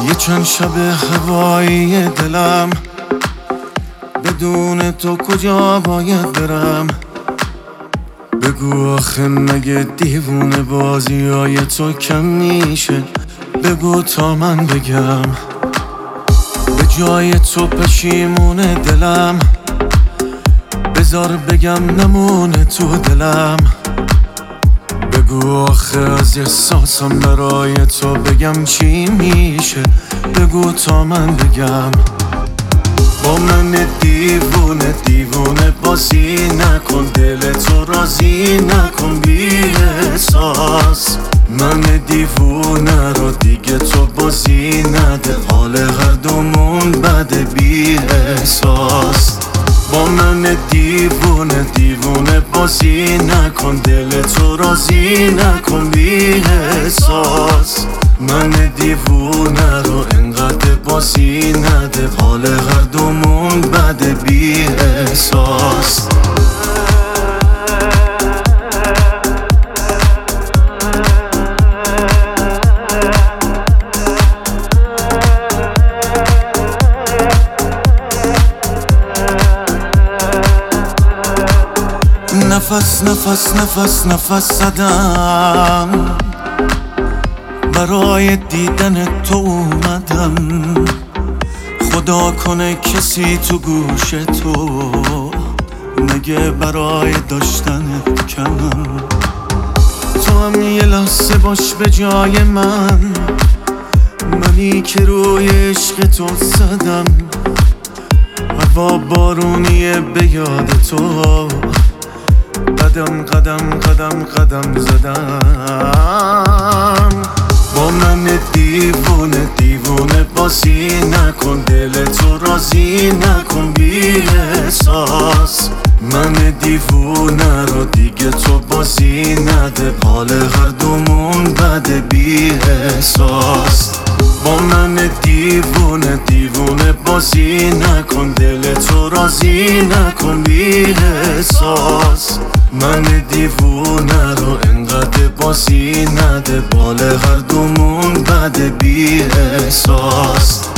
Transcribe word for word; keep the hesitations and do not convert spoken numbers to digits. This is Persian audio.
یه چند شب هوایی دلم، بدون تو کجا باید برم؟ بگو آخه مگه دیوونه بازی های تو کم میشه؟ بگو تا من بگم. به جای تو پشیمونه دلم، بذار بگم نمونه تو دلم. بگو آخه از احساسم برای تو بگم چی میشه؟ بگو تا من بگم. با من دیوونه دیوونه بازی نکن، دل تو راضی نکن بی احساس. من دیوونه رو دیگه تو بازی نده، حال هر دومون بده بی احساس. با من دیوونه دیوونه بازی نکن، دل تو راضی نکن بی احساس. من دیوونه رو انقدر بازی نده، حال هر دومون بده بی احساس. نفس نفس نفس نفس زدم، برای دیدن تو اومدم. خدا کنه کسی تو گوش تو نگه برای داشتنت کمم. تو هم یه لحظه باش به جای من، منی که روی عشق تو زدم. هوا بارونیه به یاد تو، قدم قدم قدم قدم زدم. با من دیوونه دیوونه بازی نکن، دل تو راضی نکن بی احساس. من دیوونه رو دیگه تو بازی نده، حال هر دومون بده بی احساس. با من دیوونه دیوونه بازی نکن، دل تو راضی نکن بی احساس. من دیوونه رو انقدر بازی نده، بال هر دومون بده بی احساس.